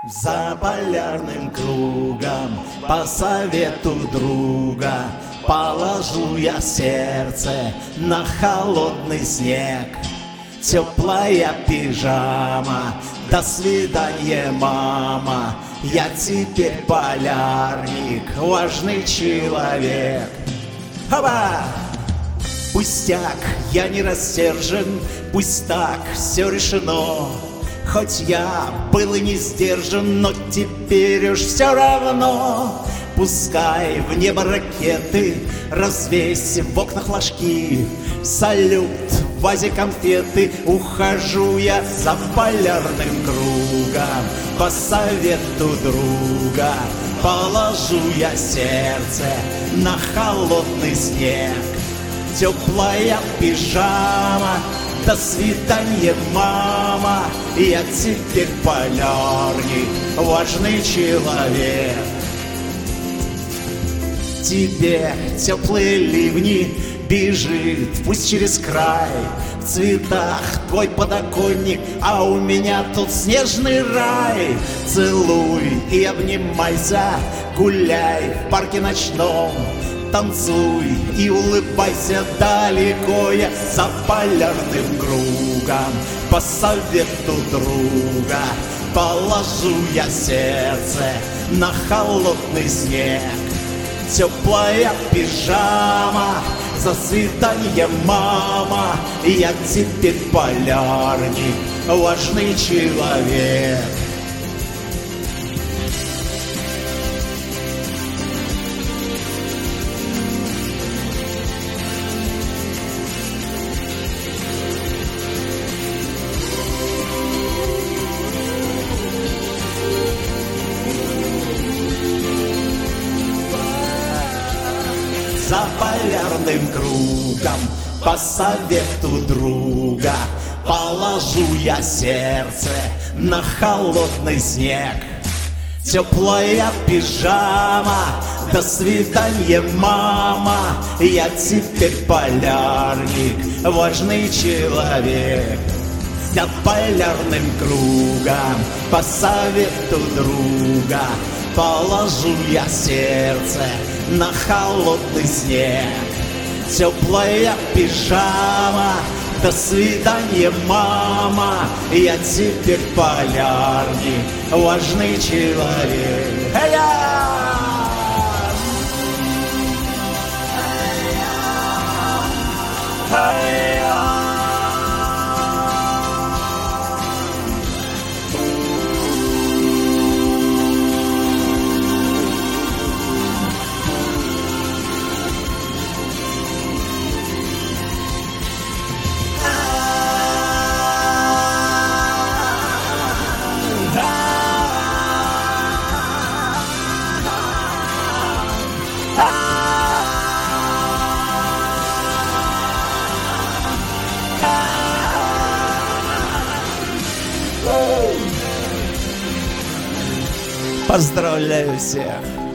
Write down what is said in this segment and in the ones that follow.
За полярным кругом, по совету друга, положу я сердце на холодный снег. Теплая пижама, до свидания, мама. Я теперь полярник, важный человек. Хаба! Пустяк, я не рассержен, пусть так все решено. Хоть я был и не сдержан, но теперь уж все равно. Пускай в небо ракеты, развесь в окнах флажки. Салют, в вазе конфеты, ухожу я за полярным кругом. По совету друга положу я сердце на холодный снег. Теплая пижама, до свидания, мама. Я теперь полярник, важный человек. Тебе теплые ливни, бежит пусть через край. В цветах твой подоконник, а у меня тут снежный рай. Целуй и обнимайся, гуляй в парке ночном. Танцуй и улыбайся, далеко я за полярным кругом. По совету друга положу я сердце на холодный снег. Теплая пижама, за свидание, мама. Я теперь полярник, важный человек. За полярным кругом, по совету друга, положу я сердце на холодный снег. Теплая пижама, до свидания, мама. Я теперь полярник, важный человек. За полярным кругом, по совету друга, положу я сердце на холодный снег. Теплая пижама, до свидания, мама. Я теперь полярник, важный человек. Поздравляю всех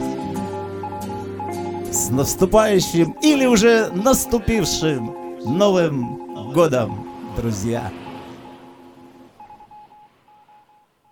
с наступающим или уже наступившим Новым годом, друзья!